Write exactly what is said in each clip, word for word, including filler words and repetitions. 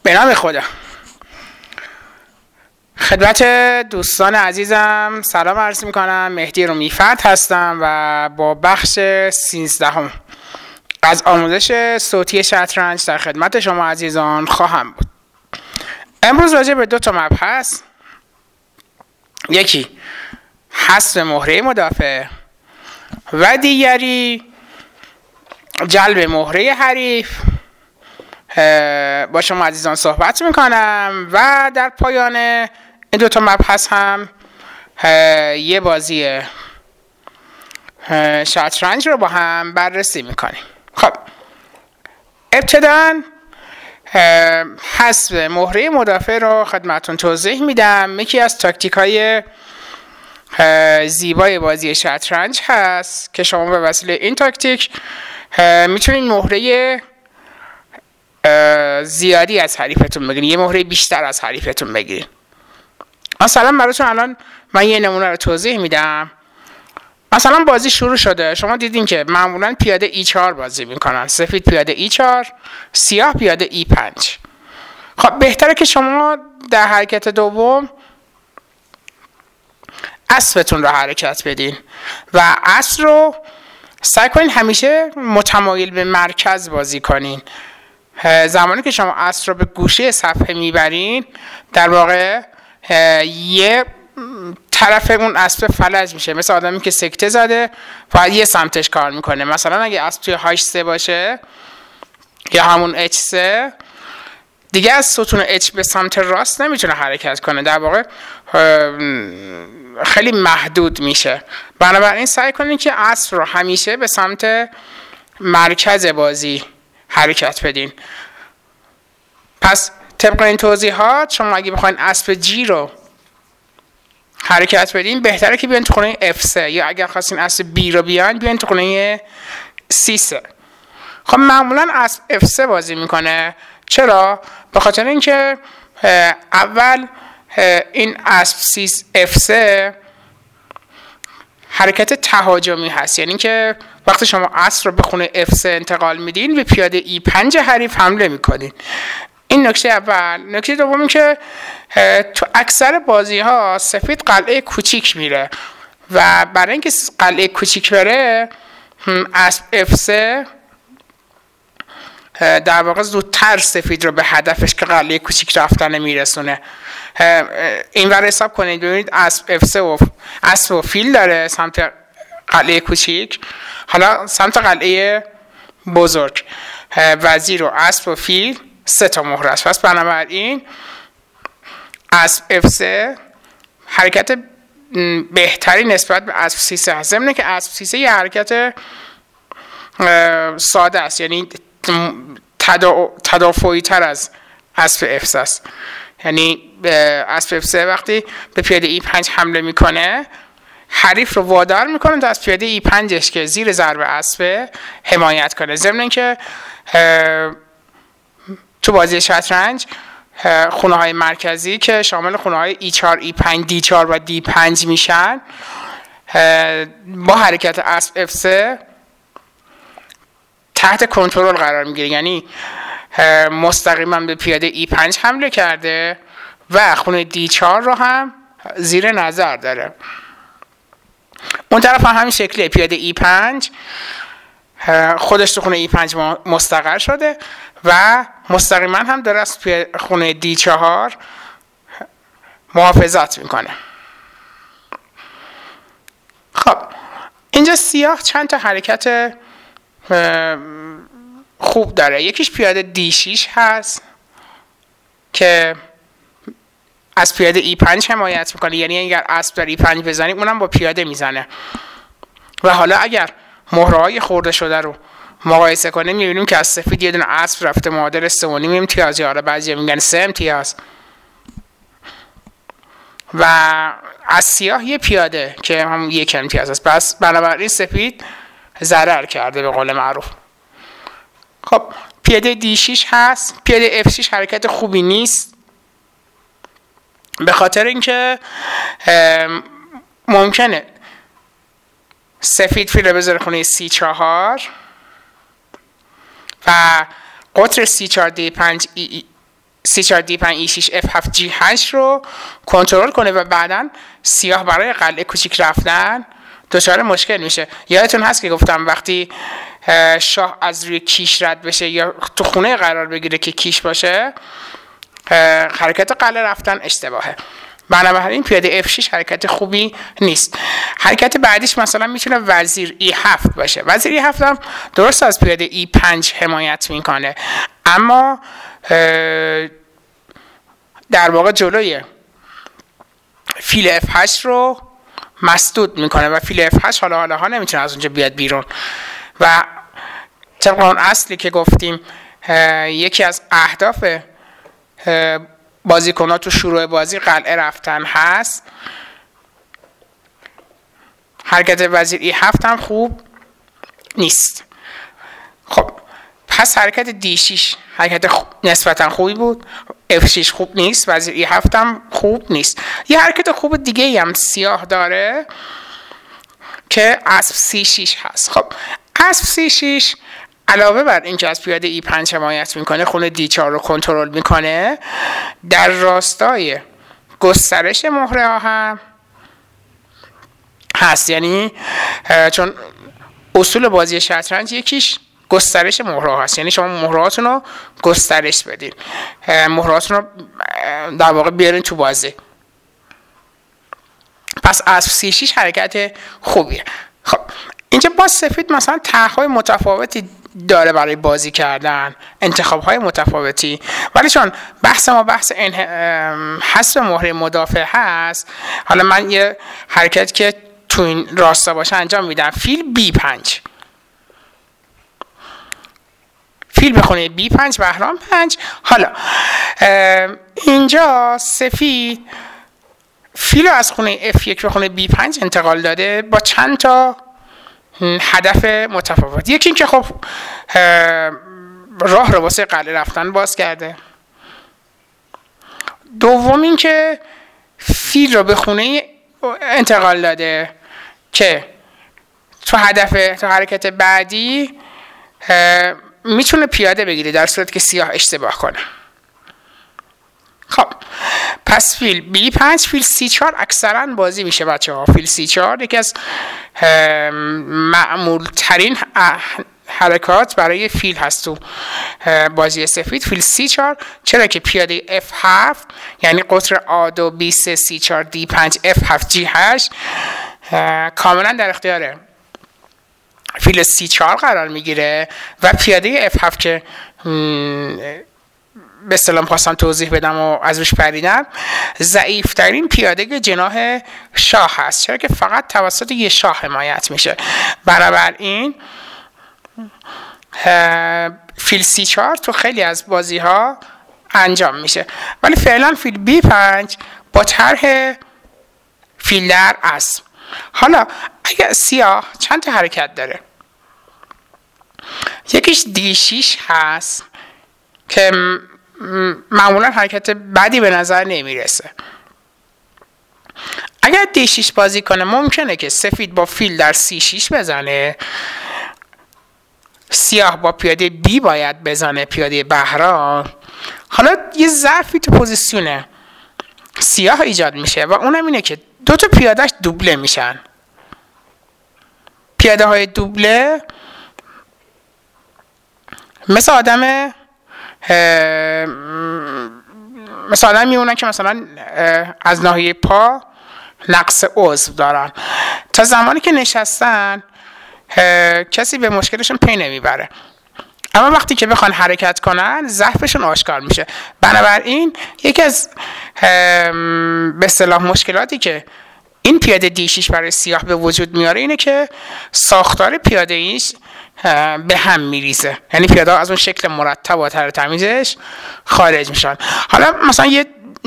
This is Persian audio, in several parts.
به نام خدا. خدمت دوستان عزیزم سلام عرض میکنم. مهدی رومیفت هستم و با بخش سیزدهم از آموزش صوتی شطرنج در خدمت شما عزیزان خواهم بود. امروز راجع به دو تا مبحث، یکی حذف مهره مدافع و دیگری جلب مهره حریف، با شما عزیزان صحبت میکنم و در پایان این دو تا مبحث هم یه بازی شطرنج رو با هم بررسی میکنیم. خب ابتداً حذف مهره مدافع رو خدمتون توضیح میدم. یکی از تاکتیک های زیبای بازی شطرنج هست که شما به وسیله این تاکتیک میتونید مهره زیادی از حریفتون بگیرید، یه مهره بیشتر از حریفتون بگیرید. مثلا براتون الان من یه نمونه رو توضیح میدم. مثلا بازی شروع شده، شما دیدین که معمولا پیاده ای چهار بازی میکنن، سفید پیاده ای چهار، سیاه پیاده ای پنج. خب بهتره که شما در حرکت دوم اسبتون رو حرکت بدین و اسب رو سعی کنین همیشه متمایل به مرکز بازی کنین. زمانی که شما اسب رو به گوشه صفحه میبرین، در واقع یه طرف اون اسب فلج میشه، مثل آدمی که سکته زده فقط یه سمتش کار میکنه. مثلا اگه اسب توی هاش سه باشه یا همون اچ سه، دیگه از ستون اچ به سمت راست نمیتونه حرکت کنه، در واقع خیلی محدود میشه. بنابراین سعی کنین که اسب رو همیشه به سمت مرکز بازی حرکت بدین. پس طبق این توضیحات شما اگه بخواین اسب جی رو حرکت بدین، بهتره که بیان تو خونه اف سه، یا اگر خواستین اسب بی رو بیان بیان تو خونه سی سه. خب معمولا اسب اف سه بازی میکنه. چرا؟ به خاطر اینکه اول این اسب اف سه حرکت تهاجمی هست، یعنی که وقتی شما اسب رو به خونه اف سه انتقال میدین به پیاده ای پنج حریف حمله میکنین. این نکته اول. نکته دوم این که تو اکثر بازی ها سفید قلعه کوچیک میره و برای اینکه قلعه کوچیک بره، اسب اف سه در واقع زودتر سفید رو به هدفش که قلعه کوچیک رفتن میرسونه. این ور حساب کنید، ببینید اسب اف سه و اسب و فیل داره سمت قلعه کوچیک، حالا سمت قلعه بزرگ وزیر و اسب و فیل سه تا مهره است. پس بنابراین اسب اف سه حرکت بهتری نسبت به اسب سی سه هست. ضمن که اسب سی سه یه حرکت ساده است، یعنی تدافعی تر از اسب اف سه است. یعنی اسب اف سه وقتی به پیاده ای پنج حمله میکنه، حریف رو وادار میکنه تا از پیاده ای پنجش که زیر ضرب اسب حمایت کنه. ضمن اینکه تو بازی شطرنج خونه های مرکزی که شامل خونه های ای چهار، ای پنج، دی چهار و دی پنج میشن، با حرکت اسب اف سه تحت کنترل قرار میگیره، یعنی مستقیما به پیاده ای پنج حمله کرده و خونه دی چهار رو هم زیر نظر داره. اون طرف هم همین شکلیه، پیاده ای پنج خودش تو خونه ای پنج مستقر شده و مستقیما هم داره از خونه دی چهار محافظت میکنه. خب اینجا سیاه چند تا حرکت خوب داره. یکیش پیاده دی شش هست که از پیاده ای پنج حمایت میکنه، یعنی اگر اسب در ای پنج بزنیم اونم با پیاده میزنه. و حالا اگر مهره‌های خورده شده رو مقایسه کنیم میبینیم که از سفید یه دونه اسب رفته معادل سه و نیم امتیاز، یا بعضی میگن سه امتیاز، و از سیاه یه پیاده که هم یک امتیاز است. پس بنابراین سفید ضرر کرده به قول معروف. خب پیاده دی شش هست. پیاده اف شش حرکت خوبی نیست، به خاطر اینکه ممکنه سفید فیل رو بذاره خونه سی چهار و قطر سی چهار دی پنج ای سی چهار دی پنج ای شش اف هفت جی هشت رو کنترل کنه و بعداً سیاه برای قلعه کوچیک رفتن دچار مشکل میشه. یادتون هست که گفتم وقتی شاه از روی کیش رد بشه یا تو خونه قرار بگیره که کیش باشه، حرکت قلعه رفتن اشتباهه. بنابراین پیاده اف شش حرکت خوبی نیست. حرکت بعدیش مثلا میتونه وزیر ای هفت باشه. وزیر ای هفت هم درست از پیاده ای پنج حمایت میکنه، اما در واقع جلوی فیل اف هشت رو مسدود میکنه و فیل اف هشت حالا حالا ها نمیتونه از اونجا بیاد بیرون. و طبق اون اصلی که گفتیم یکی از اهداف بازیکن‌ها تو شروع بازی قلعه رفتن هست، حرکت وزیر ای هفت هم خوب نیست. خب پس حرکت دی شش حرکت خوب نسبتا خوبی بود، اف شش خوب نیست، وزیر ای هفت هم خوب نیست. یه حرکت خوب دیگه هم سیاه داره که اسب سی شش هست. خب اسب سی شش علاوه بر اینکه از پیاده ای پنج حمایت میکنه، خونه دی چهار رو کنترل میکنه، در راستای گسترش مهره ها هم هست. یعنی چون اصول بازی شطرنج یکیش گسترش مهره هست، یعنی شما مهرهاتون رو گسترش بدین، مهرهاتون رو در واقع بیارین تو بازی. پس اسب سی شش حرکت خوبیه. خب اینجا باز سفید مثلا طرح‌های متفاوتی داره برای بازی کردن، انتخاب‌های متفاوتی، ولی چون بحث ما بحث حذف مهره مدافع هست، حالا من یه حرکت که تو این راستا باشه انجام میدم. فیل بی پنج، فیل به خونه بی پنج بهرام پنج. حالا اینجا سفید فیل از خونه اف یک به خونه بی پنج انتقال داده با چند تا هدف متفاوت. یکی این که خب راه رو واسه قلعه رفتن باز کرده. دوم این که فیل رو به خونه انتقال داده که تو هدف تو حرکت بعدی میتونه پیاده بگیره در صورت که سیاه اشتباه کنه. خب پس فیل بی پنج، فیل سی چهار اکثرا بازی میشه بچه ها. فیل سی چهار یکی از معمول ترین حرکات برای فیل هست تو بازی سفید. فیل سی چهار، چرا که پیاده اف هفت یعنی قطر آ دو بی سه سی چهار دی پنج اف هفت جی هشت کاملا در اختیاره فیل سی چهار قرار میگیره و پیاده اف هفت که به اصطلاح خواستم توضیح بدم و از روش پریدم، ضعیفترین پیاده جناح شاه هست، چرا که فقط توسط یه شاه حمایت میشه. بنابراین فیل سی چهار تو خیلی از بازی ها انجام میشه، ولی فعلا فیل بی پنج با طرح فیل در اسب. حالا اگر سیاه چند تا حرکت داره، یکیش دی شش هست که معمولا حرکت بدی به نظر نمیرسه. اگر دی شش بازی کنه ممکنه که سفید با فیل در سی شش بزنه، سیاه با پیاده بی باید بزنه، پیاده بهرام. حالا یه ضعفی تو پوزیسیون سیاه ایجاد میشه و اونم اینه که دو تا پیادهش دوبله میشن. پیاده های دوبله مثل آدم مثلا آدم میمونن که مثلا از ناحیه پا نقص عضو دارن، تا زمانی که نشستن کسی به مشکلشون پی نمیبره، اما وقتی که بخوان حرکت کنن ضعفشون آشکار میشه. بنابراین یکی از به اصطلاح مشکلاتی که این پیاده دی شش برای سیاه به وجود میاره اینه که ساختار پیاده ایش به هم میریزه، یعنی پیاده از اون شکل مرتب و تر تمیزش خارج میشن. حالا مثلا یه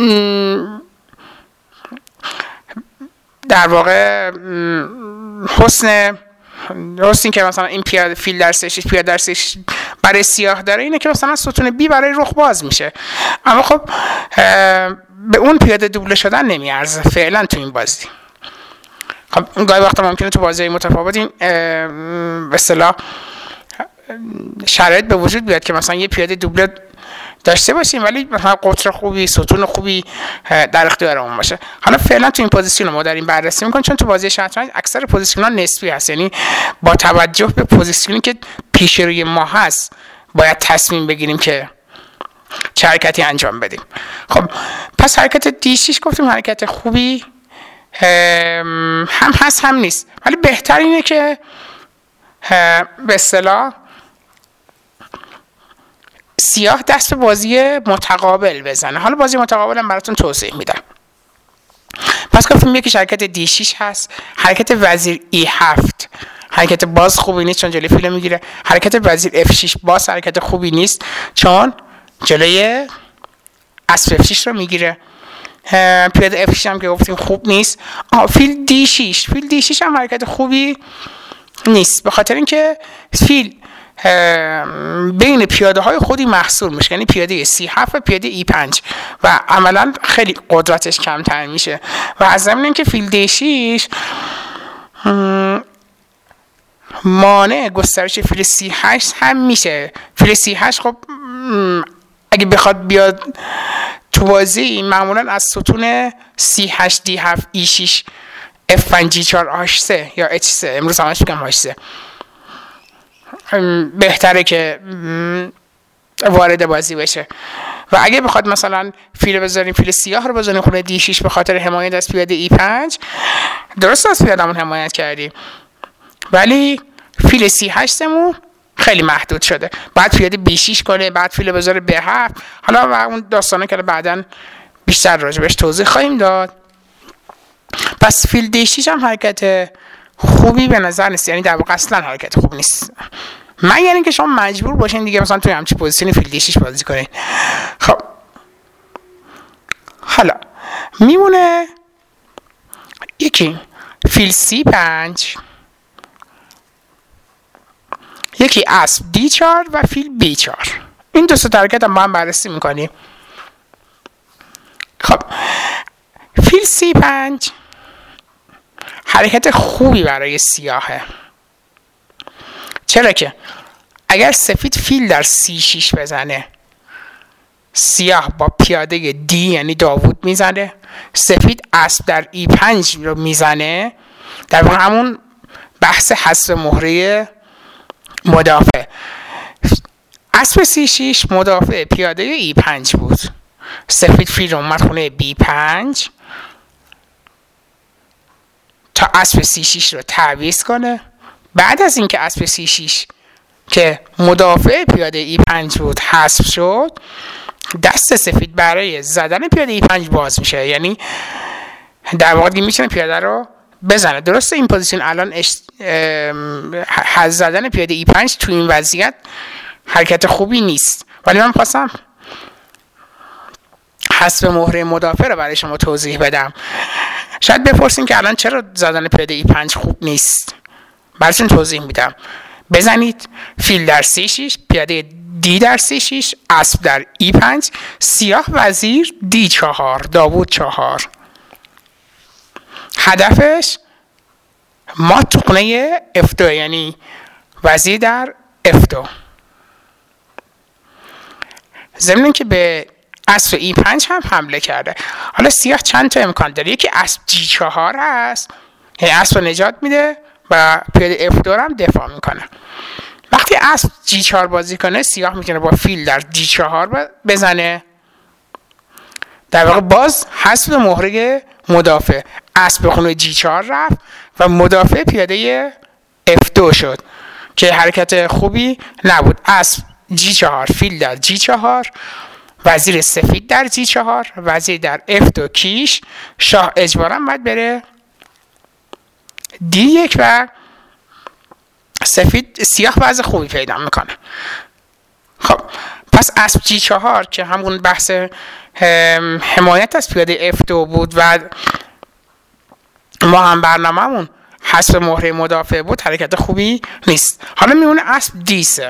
در واقع حسن حسن که مثلا این پیاده فیل در سه شش پیاده در سه شش برای سیاه داره اینه که مثلا ستون بی برای رخ باز میشه، اما خب به اون پیاده دوبله شدن نمیارزه فعلا تو این بازی. خب گاهی وقتا ممکنه تو بازی متفاوت این به اصطلاح شرایط به وجود بیاد که مثلا یه پیاده دوبله داشته باشیم، ولی مثلا قطر خوبی، ستون خوبی در اختیارمون باشه. حالا فعلا تو این پوزیشن ما داریم بررسی میکنیم، چون تو بازی شطرنج اکثر پوزیشن‌ها نسبی هست، یعنی با توجه به پوزیشنی که پیش روی ما هست باید تصمیم بگیریم که چه حرکتی انجام بدیم. خب پس حرکت دی شش گفتیم حرکت خوبی هم هست هم نیست، ولی بهتر اینه که به اصطلاح سیاه دست به بازی متقابل بزنه. حالا بازی متقابل هم براتون توضیح میدم. پس گفتیم یکی حرکت دی شش هست، حرکت وزیر ای هفت حرکت باز خوبی نیست چون جلوی فیل میگیره. حرکت وزیر اف شش باز حرکت خوبی نیست چون جلوی اسب اف شش رو میگیره. پیاده اف شش هم که گفتیم خوب نیست. آه فیل دی شش، فیل دی شش هم حرکت خوبی نیست، به خاطر اینکه فیل بین پیاده های خودی محصور میشه، یعنی پیاده سی هفت و پیاده ای پنج و عملا خیلی قدرتش کمتر میشه و از زمین اینکه فیل دی شش مانع گسترش فیل سی هشت هم میشه. فیل سی هشت خب اگه بخواد بیاد تو بازی معمولا از ستون سی هشت دی هفت ای شش اف پنج جی چهار آش سه یا اچ سه، امروز همش میگم آش سه، بهتره که وارد بازی بشه. و اگه بخواد مثلا فیل بذاریم، فیل سیاه رو بذاریم خونه دی شش به خاطر حمایت از پیاده ای پنج، درست از پیادمون حمایت کردیم ولی فیل سی هشت مون خیلی محدود شده، بعد پیاده بی شش کنه، بعد فیل بذاره به هفت. حالا و اون داستانه که بعداً بیشتر راجبش توضیح خواهیم داد. پس فیل دی شش هم حرکت خوبی به نظر نیست، یعنی در واقع اصلا حرکت خوب نیست، من یعنی که شما مجبور باشین دیگه مثلا توی همچین پوزیشنی فیل دی شش بازی کنین. خب حالا میمونه یکی فیل سی پنج، یکی اسب دی چهار و فیل بی چهار. این دو تا حرکت هم با هم بررسی میکنیم. خب فیل سی پنج حرکت خوبی برای سیاهه، چرا که اگر سفید فیل در سی شش بزنه، سیاه با پیاده دی یعنی داوود میزنه، سفید اسب در ای پنج رو میزنه، در واقع همون بحث حذف مهره مدافع. اسب سی شش مدافع پیاده ای پنج بود، سفید فیل رو اومد خونه بی پنج تا اسب سی شش رو تعویض کنه. بعد از اینکه اسب سی شش که مدافع پیاده ای پنج بود حذف شد، دست سفید برای زدن پیاده ای پنج باز میشه، یعنی در واقع میتونه پیاده رو بزنه. درسته این پوزیشن الان حذف زدن پیاده ای پنج تو این وضعیت حرکت خوبی نیست، ولی من خواستم حذف مهره مدافع رو برای شما توضیح بدم. شاید بپرسین که الان چرا زدن پیاده ای پنج خوب نیست، براتون توضیح میدم. بزنید فیل در سی شش، پیاده دی در سی شش، اسب در ای پنج، سیاه وزیر دی چهار، داوود چهار. هدفش ما تو خونه اف دو، یعنی وزیر در اف دو. ضمن که به اسب ای پنج هم حمله کرده. حالا سیاه چند تا امکان داره، یکی اسب جی چهار هست، یعنی اسب رو نجات میده و پیاده اف دو هم دفاع میکنه. وقتی اسب جی چهار بازی کنه، سیاه میتونه با فیل در دی چهار بزنه، در واقع باز حذف مهره مدافع، اسب به خونه جی چهار رفت و مدافع پیاده اف دو شد که حرکت خوبی نبود. اسب جی چهار، فیل در جی چهار، وزیر سفید در جی چهار، وزیر در اف دو کیش، شاه اجبارا باید بره دی یک و سفید سیاه وضع خوبی پیدا میکنه. خب پس اسب جی چهار که همون بحث حمایت از پیاده اف دو بود و ما هم برنامه‌مون حذف مهره مدافع بود، حرکت خوبی نیست. حالا میمونه اسب دی سه.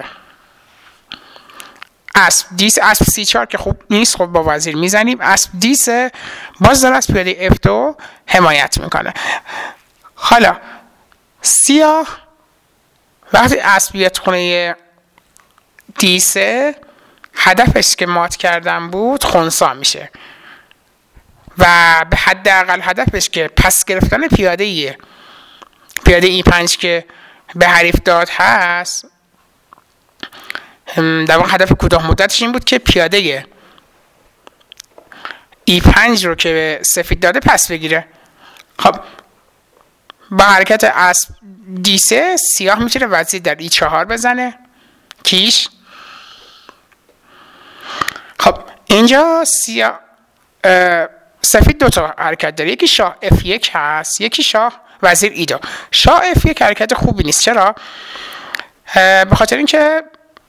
اسب دی سه، اسب سی چهار که خوب نیست، خب با وزیر میزنیم. اسب دی سه باز داره از پیاده اف دو حمایت میکنه. حالا سیاه وقتی اسب بیاد خونه دی سه هدفش که مات کردن بود خنثی میشه و به حداقل هدفش که پس گرفتن پیاده ایه پیاده ای پنج که به حریف داد هست، در واقع هدف کوتاه مدتش این بود که پیاده ای پنج رو که به سفید داده پس بگیره. خب با حرکت اسب دی سه سیاه میتونه وزیر در ای چهار بزنه کیش. خب اینجا سیاه سفید دوتا حرکت داره، یکی شاه اف یک هست، یکی شاه وزیر ای دو. شاه اف یک حرکت خوبی نیست. چرا؟ به خاطر اینکه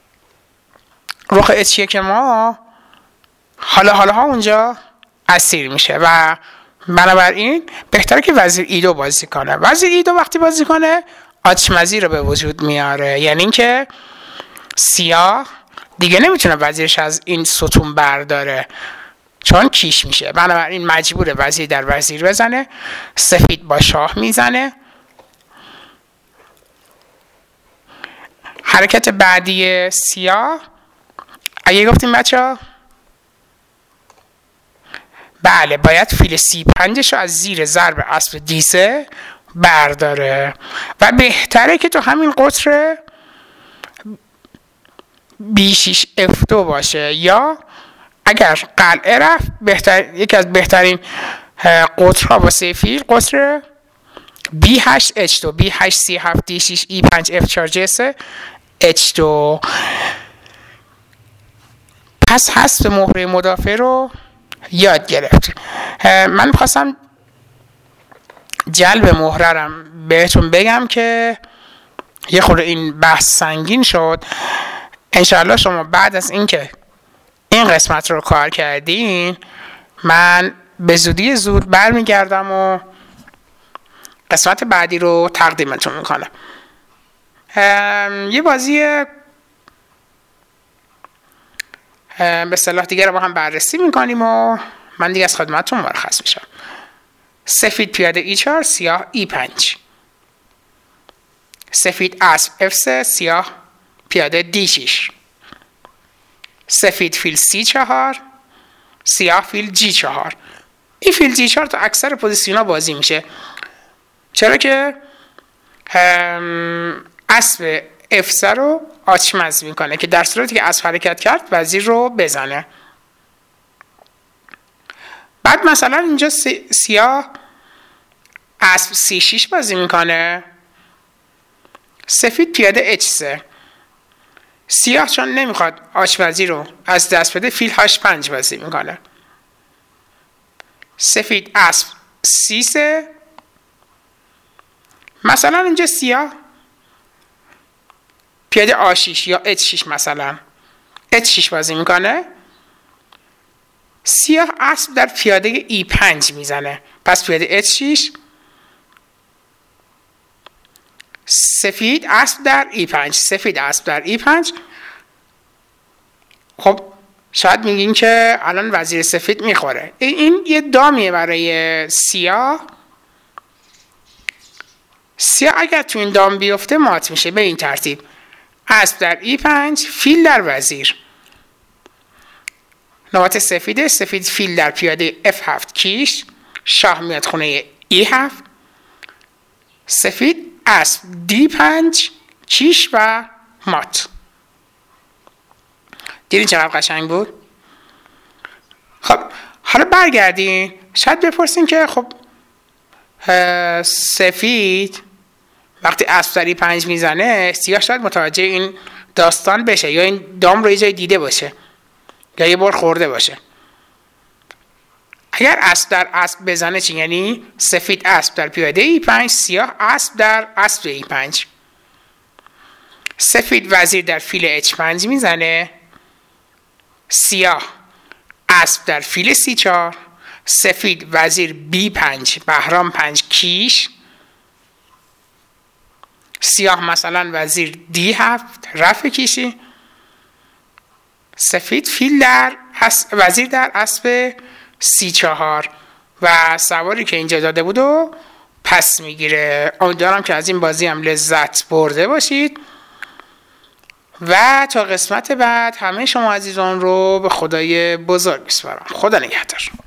رخ اچ یک ما حالا حالا ها اونجا اسیر میشه و بنابراین بهتره که وزیر ای دو بازی کنه. وزیر ای دو وقتی بازی کنه آچمزی رو به وجود میاره، یعنی اینکه سیاه دیگه نمیتونه وزیرش از این ستون برداره چون کیش میشه، بنابراین مجبوره وزیر در وزیر بزنه. سفید با شاه میزنه. حرکت بعدی سیاه اگه گفتیم بچه ها بله باید فیل سی پنجش رو از زیر ضرب اسب دی سه برداره و بهتره که تو همین قطر بی شش اف دو باشه، یا اگر قلعه رفت بهتر یکی از بهترین قطرها واسه فیل قطر بی هشت اچ دو بی هشت سی هفت دی شش ای پنج اف چهار جی سه اچ دو. پس حذف مهره مدافع رو یاد گرفت. من خواستم جلب مهره‌ام بهتون بگم که یه خورده این بحث سنگین شد. انشاءالله شما بعد از اینکه این قسمت رو کار کردین من به زودی زود برمیگردم و قسمت بعدی رو تقدیمتون میکنم. یه بازی به اصطلاح دیگه رو با هم بررسی میکنیم و من دیگه از خدمتتون مرخص میشم. سفید پیاده ای چهار سیاه ای پنج، سفید اسب اف سه سیاه پیاده دی شش، سفید فیل سی چهار سیاه فیل جی چهار. این فیل جی چهار تو اکثر پوزیسیون ها بازی میشه چرا که اسب اف سه رو آچمز میکنه که در صورتی که اسب حرکت کرد وزیر رو بزنه. بعد مثلا اینجا سیاه اسب سی شش بازی میکنه، سفید پیاده اچ سه. سیاه چون نمیخواد آچمزی رو از دست بده فیل هاش پنج بازی میکنه، سفید اسب سی سه. مثلا اینجا سیاه پیاده آ شش یا اچ شش مثلا اچ شش بازی میکنه، سیاه اسب در پیاده ای پنج میزنه، پس پیاده اچ شش، سفید اسب در ای پنج، سفید اسب در ای پنج. خب شاید میگین که الان وزیر سفید میخوره. این یه دامیه برای سیاه. سیاه اگر تو این دام بیفته مات میشه به این ترتیب: اسب در ای پنج، فیل در وزیر. نوبت سفیده، سفید فیل در پیاده اف هفت کیش، شاه میاد خونه ای هفت، سفید اسب دی پنج کیش و مات. دیدین چقدر قشنگ بود؟ خب حالا برگردین شاید بپرسین که خب سفید وقتی اسب در ای پنج میزنه سیاه شاید متوجه این داستان بشه یا این دام رو یه جای دیده باشه یا یه بار خورده باشه. اگر اسب در اسب بزنه چی؟ یعنی سفید اسب در پیاده ای پنج، سیاه اسب در اسب ای پنج. سفید وزیر در فیل اچ پنج میزنه، سیاه اسب در فیل سی چهار، سفید وزیر بی پنج بهرام پنج کیش، سیاه مثلا وزیر دی هفت رفع کیشی، سفید فیل در وزیر در اسب سی چهار و سواری که اینجا داده بود و پس میگیره. امیدوارم که از این بازی هم لذت برده باشید و تا قسمت بعد همه شما عزیزان رو به خدای بزرگ میسپارم. خدا نگهدار.